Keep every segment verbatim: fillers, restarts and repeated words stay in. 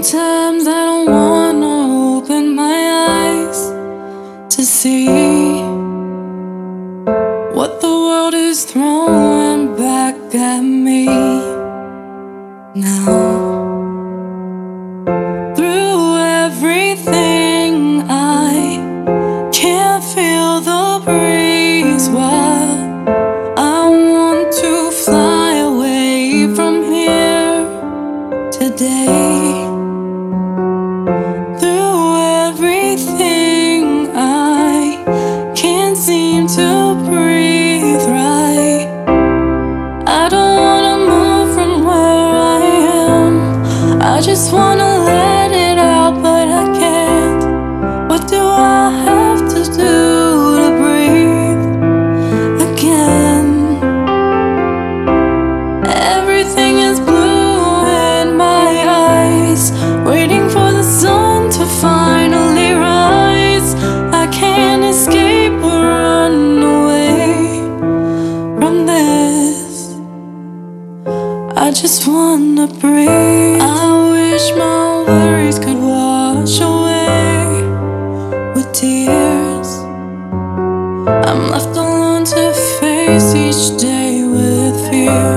Sometimes I don't wanna open my eyes to see what the world is throwing back at me now. Through everything, I can't feel the breeze while I want to fly away from here today. Through everything, I can't seem to breathe right. I don't wanna move from where I am. I just wanna let it out, but I can't. What do I have to do to breathe again? Everything is blue in my eyes, waiting for the sun to finally rise. I can't escape or run away from this. I just wanna breathe. I wish my worries could wash away with tears. I'm left alone to face each day with fear.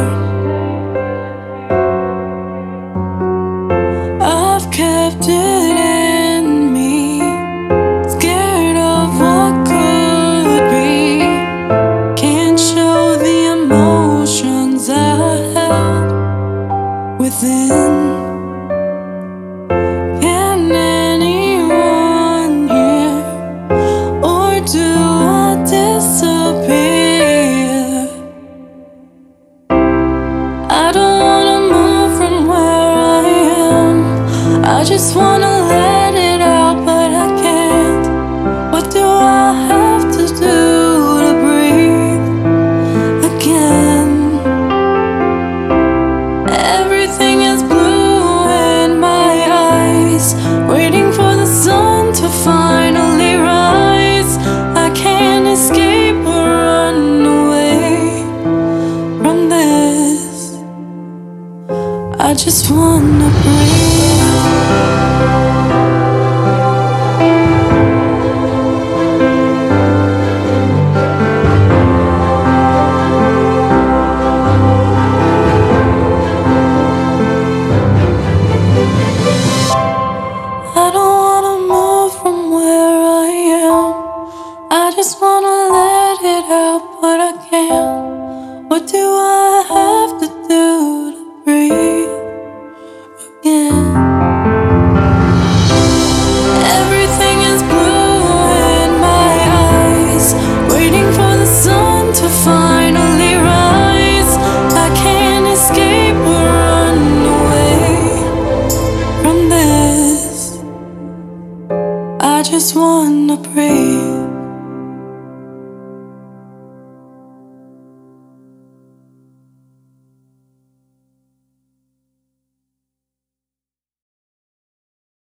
I've kept it in me, scared of what could be. Can't show the emotions I held within. Can anyone hear, or do I disappear? I don't wanna move from where I am. I just wanna let it out, but I can't. What do I have to do to breathe again? Everything is blue in my eyes, waiting for the sun to finally rise. I can't escape or run away from this. I just wanna breathe. I don't wanna move from where I am. I just wanna let it out, but I can't. What do I have to do to breathe again? Everything is blue in my eyes, waiting for the sun to finally rise. I can't escape or run away from this. I just wanna breathe.